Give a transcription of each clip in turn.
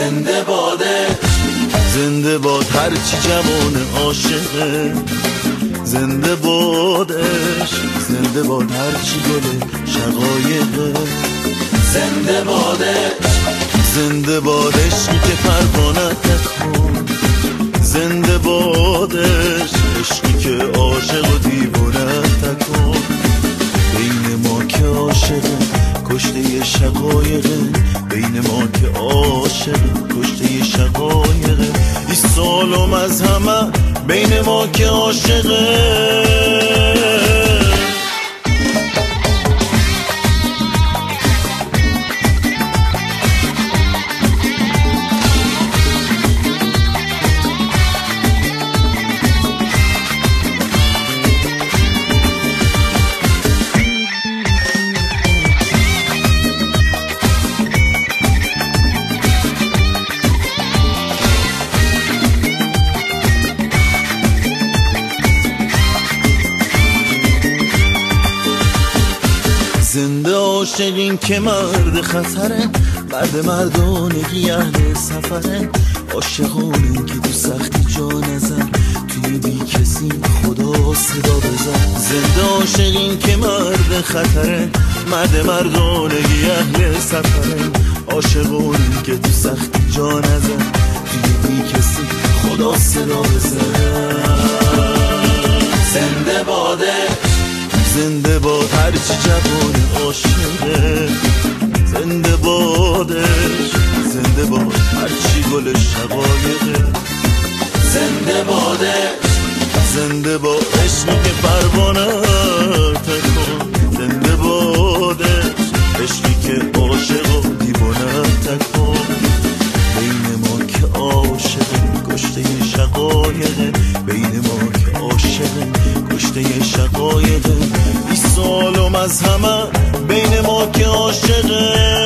زنده باده، زنده باد هرچی جوان عاشقه، زنده بادش، زنده باد هرچی گل شقایقه، زنده بادش، زنده بادش که پروانه تکن، زنده بادش عشقی که عاشق و دیوانه تکن. بین ما که عاشقه کشته شقایقه، بین ما که عاشقه کشته شقایقه. 20 سالم از همه بین ما که عاشقه. زنده عاشقین که مرد خطره، مرد مردانگی اهل سفره، عاشقانین که تو سختی جا نزن، توی بی کسی خدا صدا بزن. زنده عاشقین که مرد خطره، مرد مردانگی اهل سفره، عاشقانین که تو سختی جا نزن، توی بی کسی خدا صدا بزن. زنده باده، زنده باد هرچی جوان عاشقه، زنده بادش، زنده باد هرچی گل شقایقه، زنده بادش، زنده باد عشقی که پروانه تکن، زنده بادش عشقی که عاشق و دیوانه تکن. بین ما که عاشقه کشته شقایقه، بین ما که عاشقه کشته شقایقه. 20 سالم از همه بین ما که عاشقه.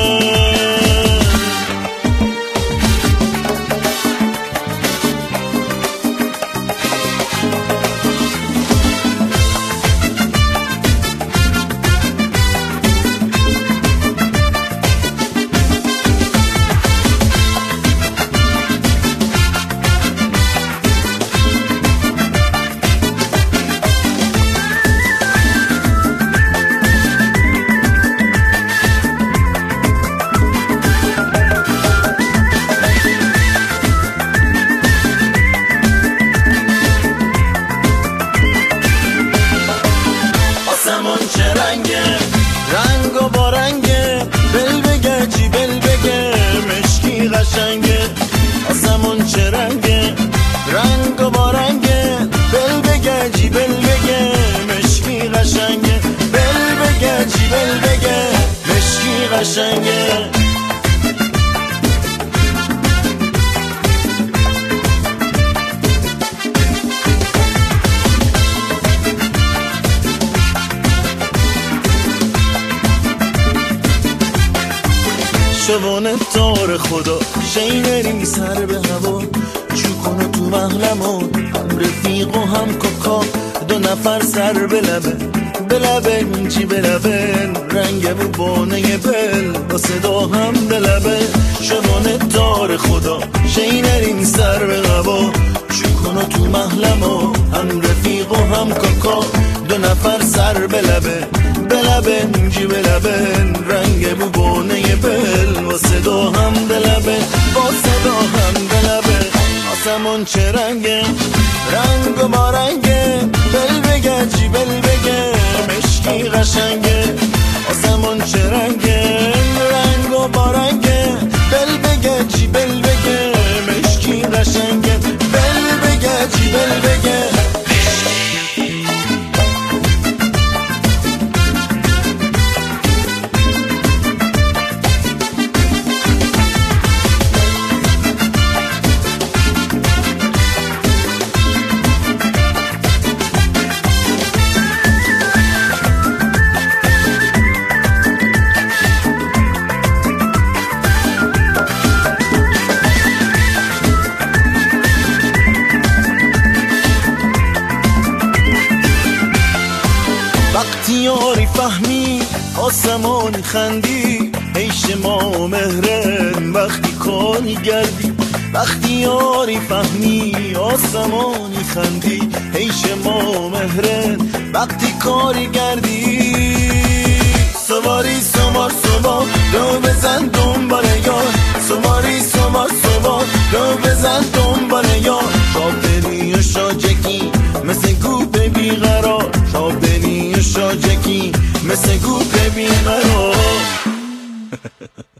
رنگ و با رنگه، بل بگه چی بل بگه، مشکی قشنگه. آسمون چه رنگه، رنگ و با رنگه، بل بگه چی بل بگه، مشکی قشنگه. بل بگه چی بل بگه، مشکی قشنگه. شوانه تار خدا شینری سر به هوا، چو کنو تو محلمون هم رفیق و هم کاکا، 2 نفر سر به لبه، به لبه چی به لبه، رنگ و بانه بل با صدا هم به لبه. شوانه تار خدا شینری سر به هوا، چو کنو تو محلمون هم رفیق و هم کاکا، 2 نفر سر به لبه، به لبه جی به لبه، رنگ بوبونه بل با صدا هم به لبه، با صدا هم به لبه. آسمون چه رنگه، رنگ و با رنگه، بل بگه چی بل بگه، مشکی قشنگه. آسمون چه رنگه، رنگ و با رنگه، بل بگه چی بل بگه، مشکی قشنگه. بل بگه چی بل بگه. وقتی یاری فهمی آسمانی خندی، ای عیش ما مهرن وقتی کاری گردی، وقتی یاری فهمی آسمانی خندی. عیش ما مهرن وقتی کاری گردی. سواری سوار سوار رو بزن دنبال یار، سواری سوار سوار رو بزن دنبال یار. شاپری و شاجکی مثل گوپ بیقرار، شاپری و شاجکی مثل گوپ بیقرار.